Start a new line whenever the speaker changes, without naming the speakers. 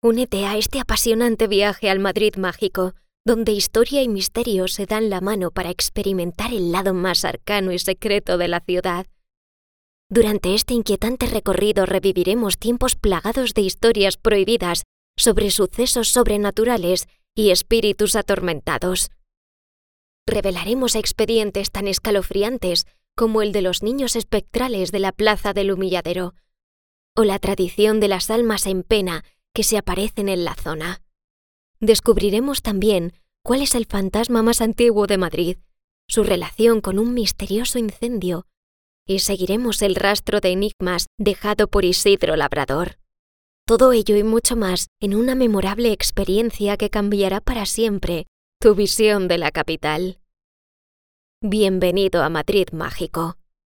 Únete a este apasionante viaje al Madrid mágico, donde historia y misterio se dan la mano para experimentar el lado más arcano y secreto de la ciudad. Durante este inquietante recorrido reviviremos tiempos plagados de historias prohibidas sobre sucesos sobrenaturales y espíritus atormentados. Revelaremos expedientes tan escalofriantes como el de los niños espectrales de la Plaza del Humilladero, o la tradición de las almas en pena que se aparecen en la zona. Descubriremos también cuál es el fantasma más antiguo de Madrid, su relación con un misterioso incendio, y seguiremos el rastro de enigmas dejado por Isidro Labrador. Todo ello y mucho más en una memorable experiencia que cambiará para siempre tu visión de la capital. Bienvenido a Madrid Mágico.